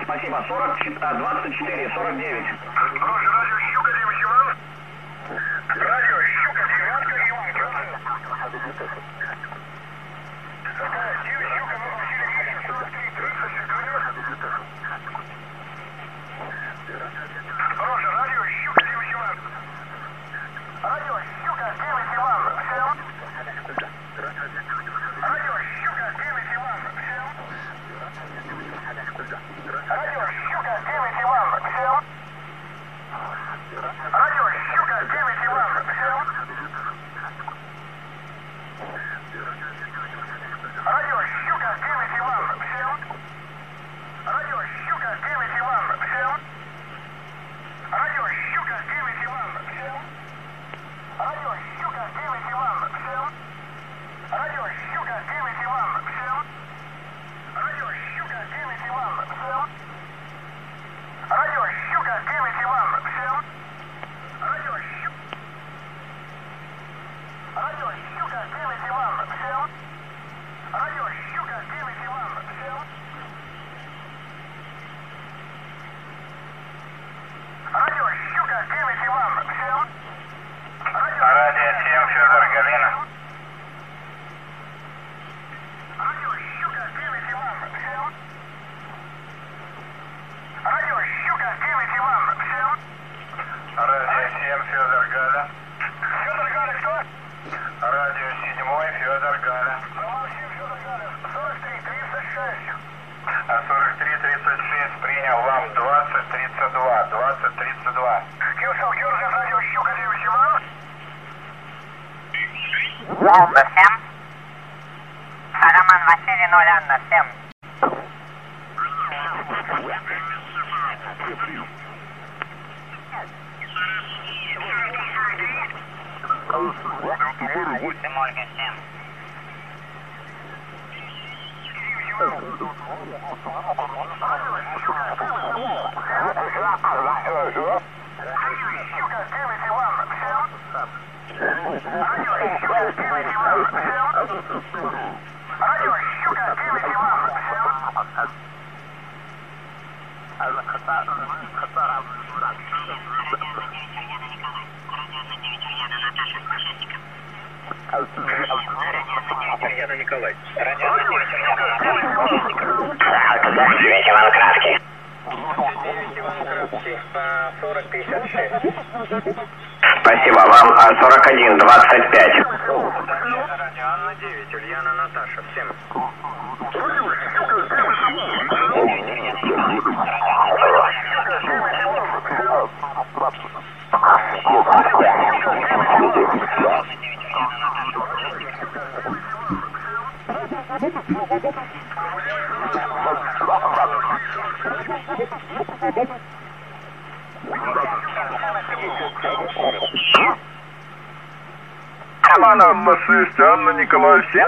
спасибо. 40, 24, 49. Хороший, радио Щука, Димыч Иван. Радио Щука, девятка, Иван. Какая? Димыч Щука, мы получили рейс 43, 30, Хороший, радио Щука, Димыч Иван. Радио Щука, Димыч Иван. Всем. Радио Щука, Димыч Иван. Всем. Радио Щука, Димыч Иван. Всем. Радио Щука, Димыч Иван. Всем. Радио Щука, Димыч Иван. Всем. Радио Щука, Димыч Иван. Всем. Радио Щука, Димыч Иван. Всем. Радио Щука, Димыч Иван. Всем. Радио Щука, Димыч Иван. Всем. Радио Щука, Димыч Иван. Всем. Радио Щука, Димыч Иван. Всем. Радио Щука. Радио Щука, Димыч Иван. Всем. Радио Щука, Димыч Иван. Всем. Радио Щука, Димыч Иван. Всем. Радио 7, Федор Галина. Радио Щука, Димыч Иван. Всем. Радио Щука, Димыч Иван. Всем. Радио 7, Федор Галя. Федор Галя, кто? Радио 7, Федор Галя. Замолчи, Федор Галя. 43-36. 43-36 принял вам 20-32. 20-32. Кюсел, Кюрзев, радио Щука, Димыч Иван. Волга 7. Роман Василий 0, Анна 7. Ольга 7. Щука, Димыч Иван. Всем. Радио Щука, Димыч Иван. Всем. Радио Щука, Димыч Иван. Всем. Ульяна Николай. Радио 9 Иван Краски. 9 Иван Краски. 40-56. Спасибо вам. 41-25. Радио Анна 9, Ульяна Наташа. Всем. Роман Анна 6, Анна Николай 7.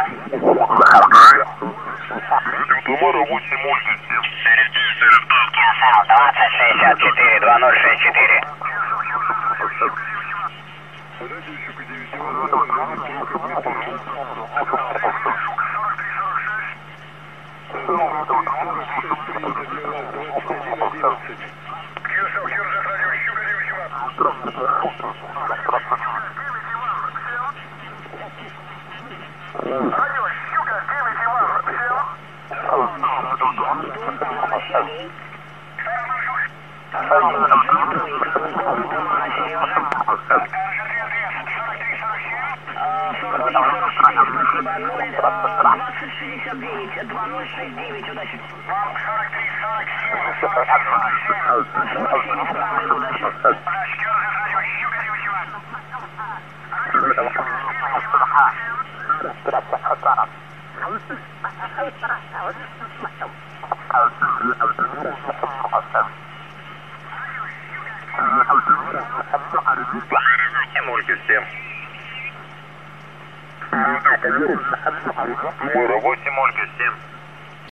Тамара 8, Ольга 7. 2064, 2064. Кюсел, Кюрзев, радио Щука, Димыч Иван. Радио Щука, Димыч Иван. Всем. Ольга 7. Тамара 8, Ольга 7.